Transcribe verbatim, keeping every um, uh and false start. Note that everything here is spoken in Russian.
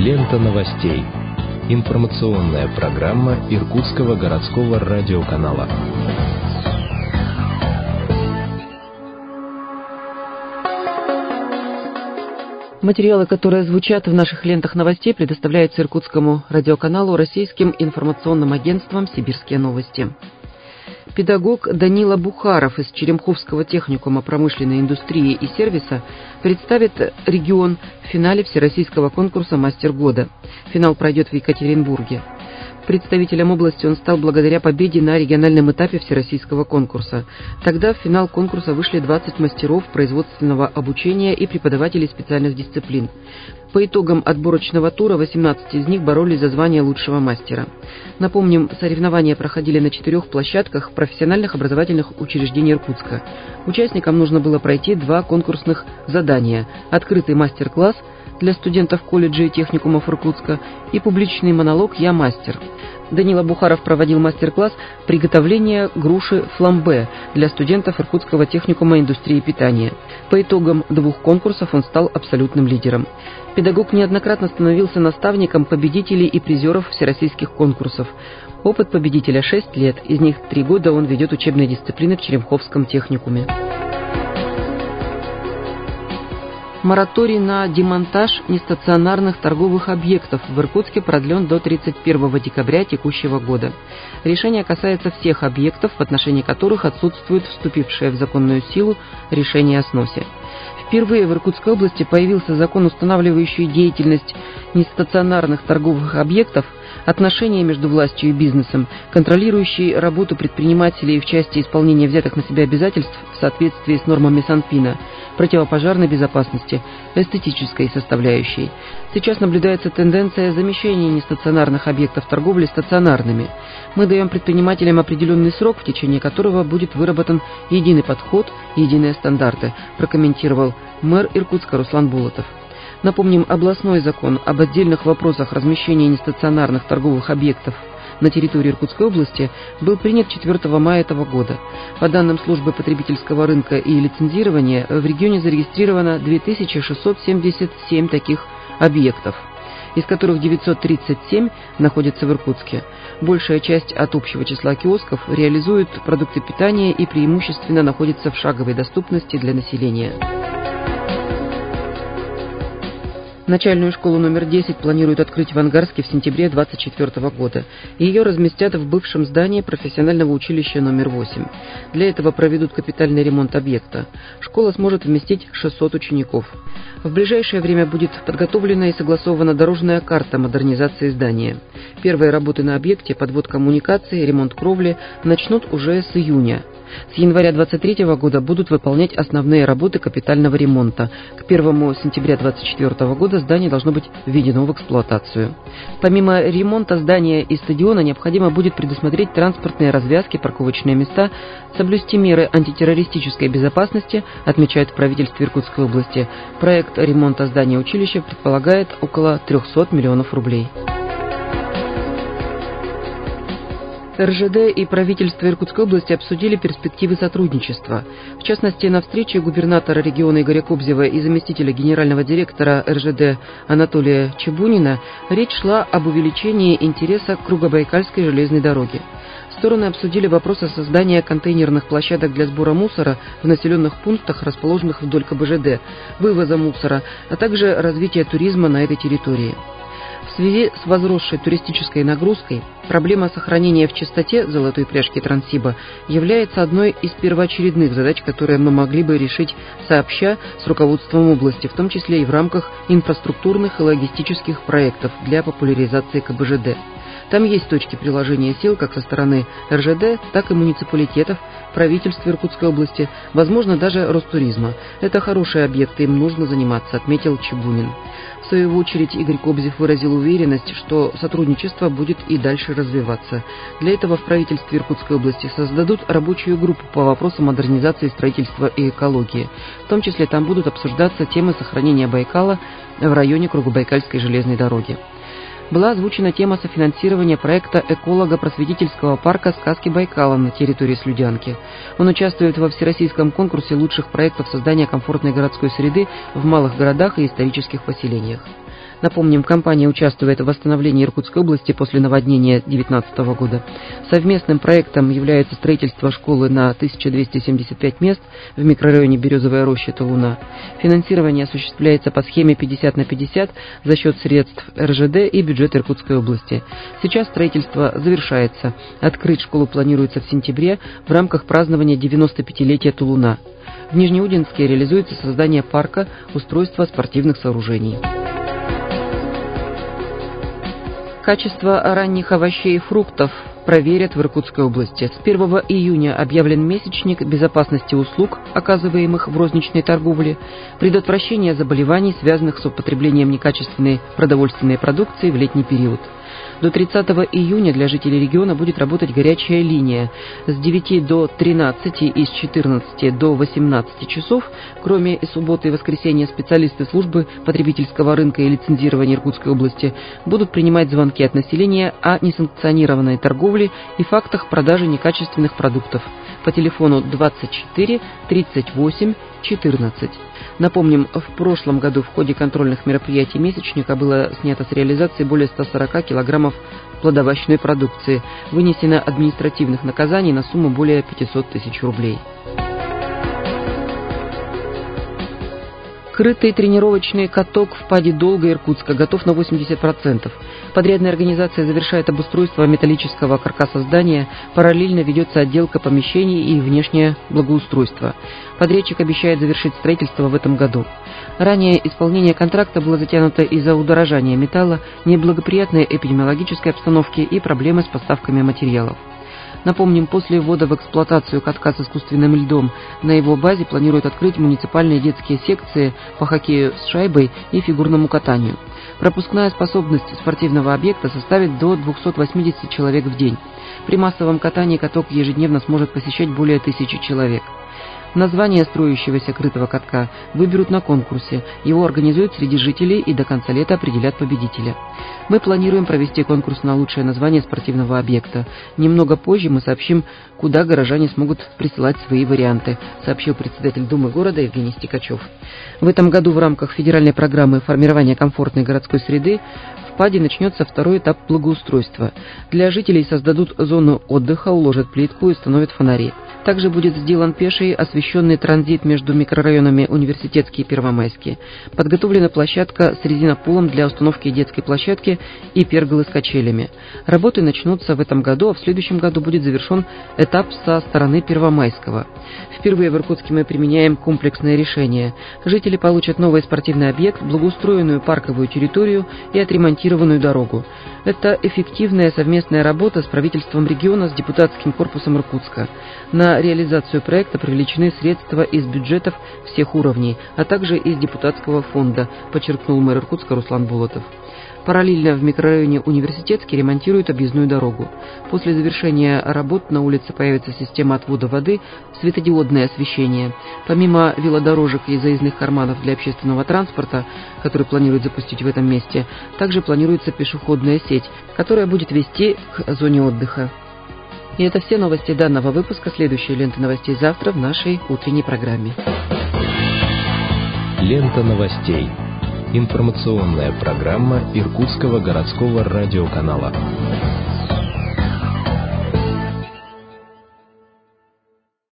Лента новостей. Информационная программа Иркутского городского радиоканала. Материалы, которые звучат в наших лентах новостей, предоставляются Иркутскому радиоканалу российским информационным агентством «Сибирские новости». Педагог Данила Бухаров из Черемховского техникума промышленной индустрии и сервиса представит регион в финале всероссийского конкурса «Мастер года». Финал пройдет в Екатеринбурге. Представителем области он стал благодаря победе на региональном этапе всероссийского конкурса. Тогда в финал конкурса вышли двадцать мастеров производственного обучения и преподавателей специальных дисциплин. По итогам отборочного тура восемнадцать из них боролись за звание лучшего мастера. Напомним, соревнования проходили на четырех площадках профессиональных образовательных учреждений Иркутска. Участникам нужно было пройти два конкурсных задания: открытый мастер-класс для студентов колледжа и техникумов Иркутска и публичный монолог «Я мастер». Данила Бухаров проводил мастер-класс приготовления груши фламбе для студентов Иркутского техникума индустрии питания. По итогам двух конкурсов он стал абсолютным лидером. Педагог неоднократно становился наставником победителей и призеров всероссийских конкурсов. Опыт победителя шесть лет, из них три года он ведет учебные дисциплины в Черемховском техникуме. Мораторий на демонтаж нестационарных торговых объектов в Иркутске продлен до тридцать первого декабря текущего года. Решение касается всех объектов, в отношении которых отсутствует вступившее в законную силу решение о сносе. Впервые в Иркутской области появился закон, устанавливающий деятельность нестационарных торговых объектов, отношения между властью и бизнесом, контролирующий работу предпринимателей в части исполнения взятых на себя обязательств в соответствии с нормами Санпина, противопожарной безопасности, эстетической составляющей. Сейчас наблюдается тенденция замещения нестационарных объектов торговли стационарными. Мы даем предпринимателям определенный срок, в течение которого будет выработан единый подход, единые стандарты, прокомментировал мэр Иркутска Руслан Булатов. Напомним, областной закон об отдельных вопросах размещения нестационарных торговых объектов на территории Иркутской области был принят четвёртого мая этого года. По данным службы потребительского рынка и лицензирования, в регионе зарегистрировано две тысячи шестьсот семьдесят семь таких объектов, из которых девятьсот тридцать семь находятся в Иркутске. Большая часть от общего числа киосков реализует продукты питания и преимущественно находится в шаговой доступности для населения. Начальную школу номер десять планируют открыть в Ангарске в сентябре две тысячи двадцать четвёртого года. Ее разместят в бывшем здании профессионального училища номер восемь. Для этого проведут капитальный ремонт объекта. Школа сможет вместить шестьсот учеников. В ближайшее время будет подготовлена и согласована дорожная карта модернизации здания. Первые работы на объекте, подвод коммуникаций, ремонт кровли начнут уже с июня. С января две тысячи двадцать третьего года будут выполнять основные работы капитального ремонта. К первому сентября две тысячи двадцать четвёртого года здание должно быть введено в эксплуатацию. Помимо ремонта здания и стадиона необходимо будет предусмотреть транспортные развязки, парковочные места, соблюсти меры антитеррористической безопасности, отмечают в правительстве Иркутской области. Проект ремонта здания училища предполагает около трехсот миллионов рублей. эр жэ дэ и правительство Иркутской области обсудили перспективы сотрудничества. В частности, на встрече губернатора региона Игоря Кобзева и заместителя генерального директора эр жэ дэ Анатолия Чебунина речь шла об увеличении интереса к Кругобайкальской железной дороге. Стороны обсудили вопросы создания контейнерных площадок для сбора мусора в населенных пунктах, расположенных вдоль ка бэ жэ дэ, вывоза мусора, а также развития туризма на этой территории. В связи с возросшей туристической нагрузкой проблема сохранения в чистоте золотой пряжки Транссиба является одной из первоочередных задач, которые мы могли бы решить сообща с руководством области, в том числе и в рамках инфраструктурных и логистических проектов для популяризации ка бэ жэ дэ. Там есть точки приложения сил как со стороны эр жэ дэ, так и муниципалитетов, правительства Иркутской области, возможно, даже Ростуризма. Это хорошие объекты, им нужно заниматься, отметил Чебунин. В свою очередь Игорь Кобзев выразил уверенность, что сотрудничество будет и дальше развиваться. Для этого в правительстве Иркутской области создадут рабочую группу по вопросам модернизации строительства и экологии. В том числе там будут обсуждаться темы сохранения Байкала в районе Кругобайкальской железной дороги. Была озвучена тема софинансирования проекта эколого-просветительского парка «Сказки Байкала» на территории Слюдянки. Он участвует во всероссийском конкурсе лучших проектов создания комфортной городской среды в малых городах и исторических поселениях. Напомним, компания участвует в восстановлении Иркутской области после наводнения две тысячи девятнадцатого года. Совместным проектом является строительство школы на тысяча двести семьдесят пять мест в микрорайоне Березовая роща Талуна. Финансирование осуществляется по схеме пятьдесят на пятьдесят за счет средств эр жэ дэ и бюджета Иркутской области. Сейчас строительство завершается. Открыть школу планируется в сентябре в рамках празднования девяностопятилетия Талуна. В Нижнеудинске реализуется создание парка устройства спортивных сооружений. Качество ранних овощей и фруктов проверят в Иркутской области. С первого июня объявлен месячник безопасности услуг, оказываемых в розничной торговле, предотвращение заболеваний, связанных с употреблением некачественной продовольственной продукции в летний период. До тридцатого июня для жителей региона будет работать горячая линия с девяти до тринадцати и с четырнадцати до восемнадцати часов. Кроме субботы и воскресенья, специалисты службы потребительского рынка и лицензирования Иркутской области будут принимать звонки от населения о несанкционированной торговле и фактах продажи некачественных продуктов по телефону двадцать четыре тридцать восемь четырнадцать. Напомним, в прошлом году в ходе контрольных мероприятий месячника было снято с реализации более ста сорока килограммов плодовощной продукции. Вынесено административных наказаний на сумму более пятисот тысяч рублей. Крытый тренировочный каток в ПАДе «Долга» Иркутска готов на восемьдесят процентов. Подрядная организация завершает обустройство металлического каркаса здания, параллельно ведется отделка помещений и внешнее благоустройство. Подрядчик обещает завершить строительство в этом году. Ранее исполнение контракта было затянуто из-за удорожания металла, неблагоприятной эпидемиологической обстановки и проблемы с поставками материалов. Напомним, после ввода в эксплуатацию катка с искусственным льдом на его базе планируют открыть муниципальные детские секции по хоккею с шайбой и фигурному катанию. Пропускная способность спортивного объекта составит до двухсот восьмидесяти человек в день. При массовом катании каток ежедневно сможет посещать более тысячи человек. Название строящегося крытого катка выберут на конкурсе. Его организуют среди жителей и до конца лета определят победителя. Мы планируем провести конкурс на лучшее название спортивного объекта. Немного позже мы сообщим, куда горожане смогут присылать свои варианты, сообщил председатель Думы города Евгений Стекачев. В этом году в рамках федеральной программы формирования комфортной городской среды в ПАДе начнется второй этап благоустройства. Для жителей создадут зону отдыха, уложат плитку и установят фонари. Также будет сделан пеший освещенный транзит между микрорайонами Университетский и Первомайский. Подготовлена площадка с резинополом для установки детской площадки и перголы с качелями. Работы начнутся в этом году, а в следующем году будет завершен этап со стороны Первомайского. Впервые в Иркутске мы применяем комплексное решение. Жители получат новый спортивный объект, благоустроенную парковую территорию и отремонтированную дорогу. Это эффективная совместная работа с правительством региона, с депутатским корпусом Иркутска. На реализацию проекта привлечены средства из бюджетов всех уровней, а также из депутатского фонда, подчеркнул мэр Иркутска Руслан Болотов. Параллельно в микрорайоне Университетский ремонтируют объездную дорогу. После завершения работ на улице появится система отвода воды, светодиодное освещение. Помимо велодорожек и заездных карманов для общественного транспорта, который планируют запустить в этом месте, также планируется пешеходная сеть, которая будет вести к зоне отдыха. И это все новости данного выпуска. Следующие ленты новостей завтра в нашей утренней программе. Лента новостей. Информационная программа Иркутского городского радиоканала.